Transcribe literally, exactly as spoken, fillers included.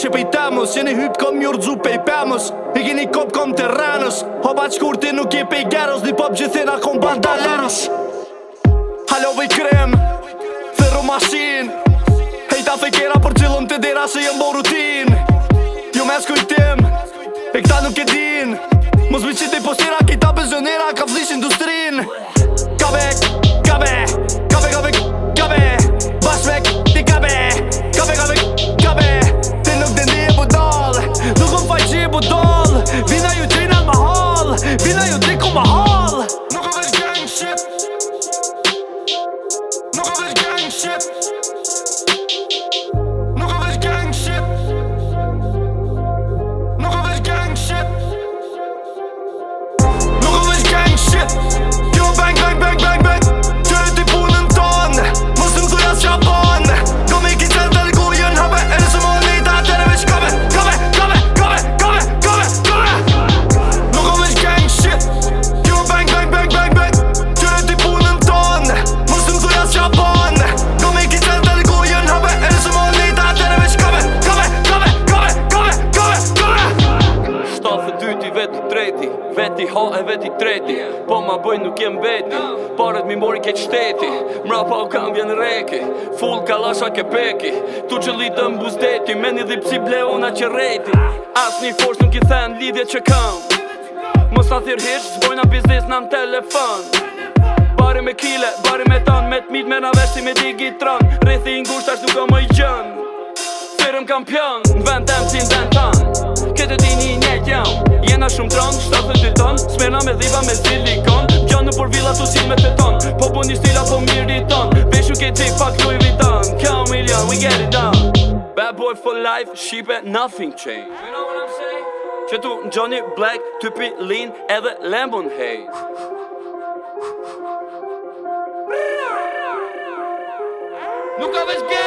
që pej temës, jeni hyp kom njërë pej pemës, i keni kop kom terrenës, hobat shkurti nuk je pej gerës, një pop gjithina kom bandalerës. Halo vej krem, ferro mashin, hejta fejkera për qëllëm të dera se jem bo rutin. Jo mes kujtim, e këta nuk e din, mos mi qiti postira këta bezionera ka flish industrin. Kabe, kabe, kabe, kabe, kabe, bashmek, ti kabe, kabe, kabe, kabe, ti nuk dhe një budal, nuk më faj që i budal, vina ju gjena mahal, vina ju diku mahal. Nuk o vesh gang shit, nuk o vesh gang shit, nuk o vesh gang shit, nuk o vesh gang shit, nuk o vesh gang shit. Jo bang bang bang bang bang, qëre ti punën tonë, mos të mduja s'qa banë, go me ki qenë të rgujën hape, e nëse më njëta atere veç kabe, kabe, kabe, kabe, kabe, kabe, kabe. Nuk o vesh gang shit, jo bang bang bang bang bang, qëre ti punën tonë, mos të mduja s'qa banë, go me ki qenë të rgujën hape, e nëse më njëta atere veç kabe, kabe, kabe, kabe, kabe, kabe, kabe. Shtatë dyti veti treti, veti ha e veti treti, po ma bëj nuk jem beti, paret mi mori keq shteti, mrapa u kam vjen reki, full kalasha ke peki, tu që lidëm buzdeti, me një dhipsi bleona që rejti, as një forsh nuk i then lidhje që kam, mos ta thirr hiq, zbojna biznis në në telefon, bari me kile, bari me ton, me t'mit me na vesh si me digitron, rrethi i ngusht ashtu ka më i gjën, firëm kampion, në vend tem si në vend tan, këtë ti një njejt jam, jena shumë tron, shtatë dy ton, smerna me dhiva me silikon, gjanë për villa tu si me të ton, po bu një stila po mirë ton, veshu ke tik pak Louis Vuitton, kao milion, we get it done. Bad boy for life, shipe, nothing change. You know what I'm saying? Që tu në Johnny Black, typi lean edhe Lambon hey. Nuk o vesh gang